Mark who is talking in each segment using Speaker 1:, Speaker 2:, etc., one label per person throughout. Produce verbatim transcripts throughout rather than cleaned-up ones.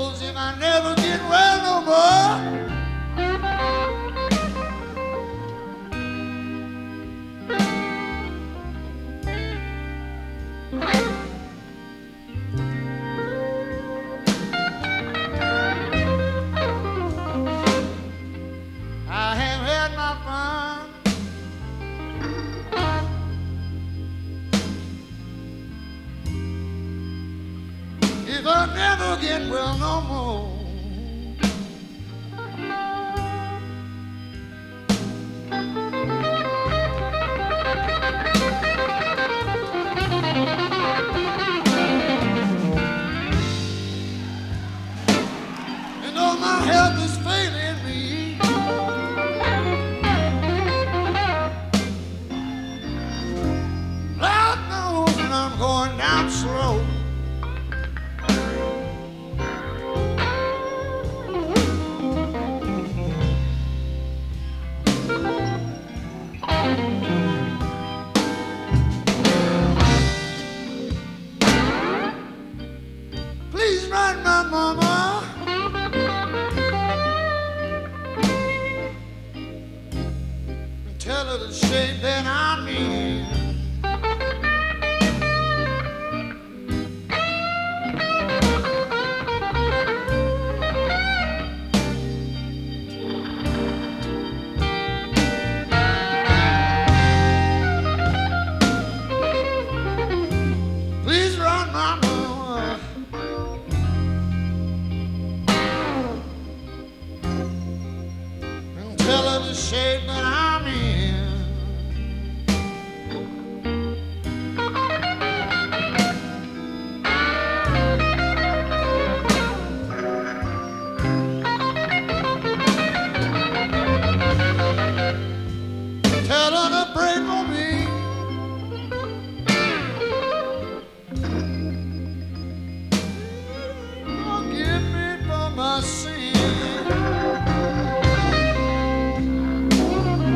Speaker 1: knows if I never get well no more. I have had my fun. If I never get well no more. You know my health is failing me. Lord knows that I'm going down slow. Please write my mama and tell her the shape that I'm in. Please write my mama and tell her the shape that I'm in. Tell her to pray for me. Forgive me for my sin.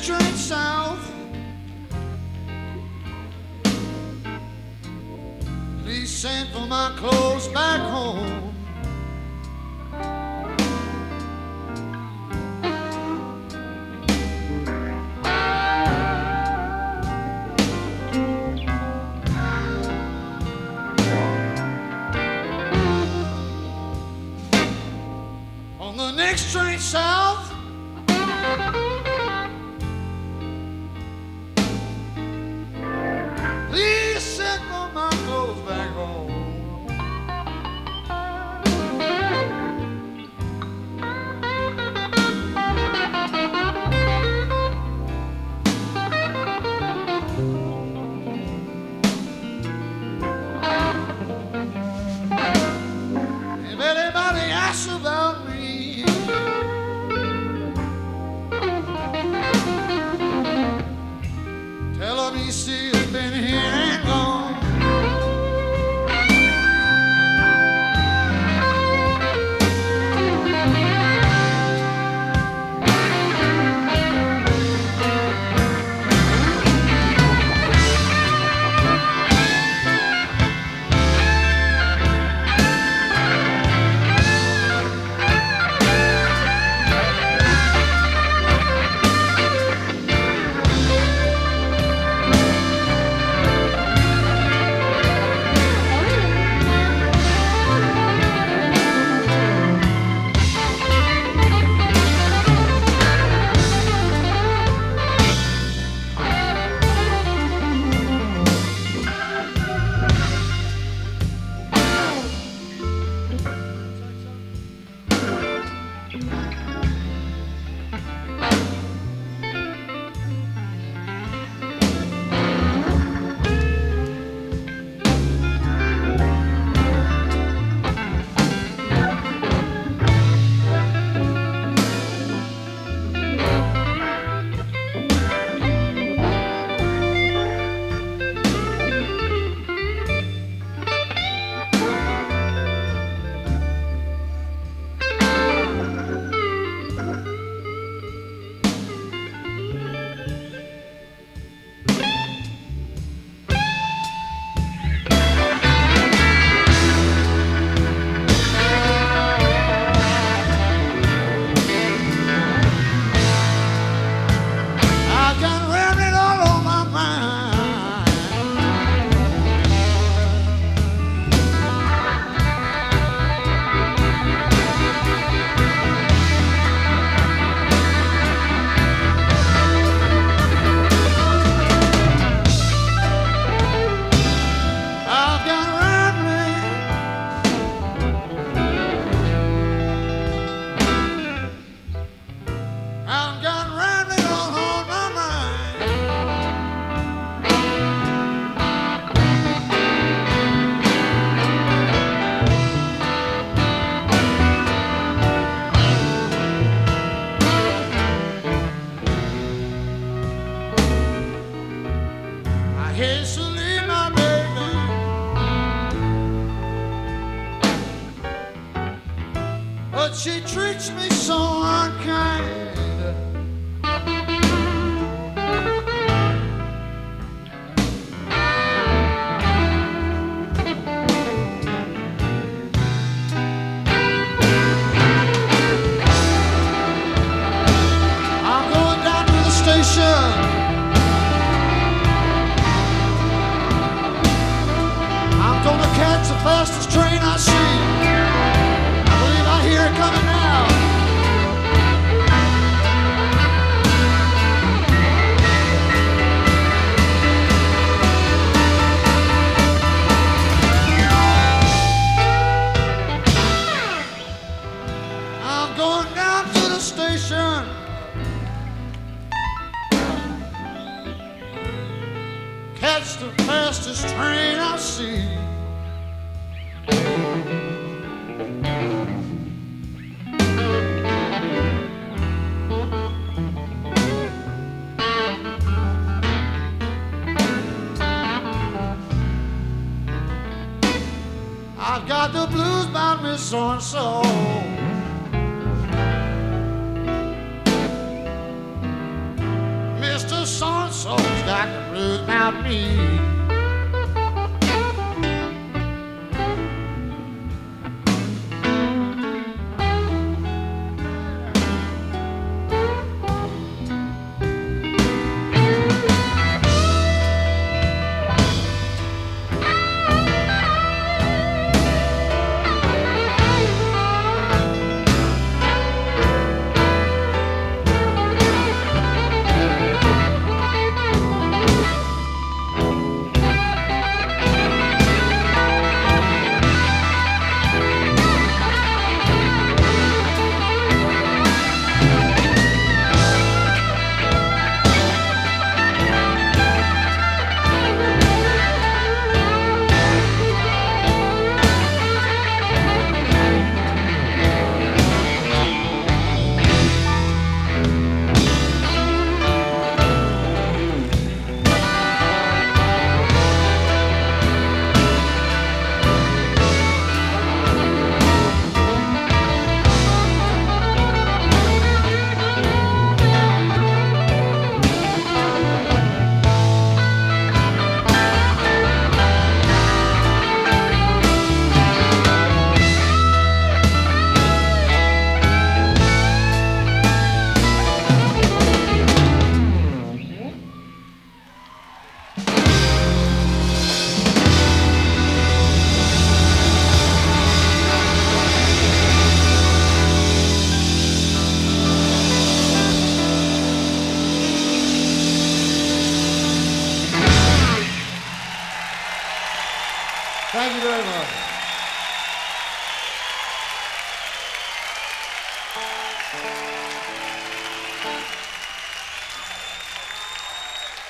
Speaker 1: train south, please send for my clothes back home. On the next train south, please send for my clothes back home. If anybody asks about me, tell them he still been here and gone. I've got rambling all on my mind. I've got rambling, I've got rambling all on my mind. I hate to leave my baby, but she treats me so unkind. I'm going down to the station. I'm gonna catch the fastest train I see. I believe I hear it coming now. I'm going down to the station. Catch the fastest train I see. I've got the blues about Miss So-and-so. my soul's got the blues about me. Thank you very much.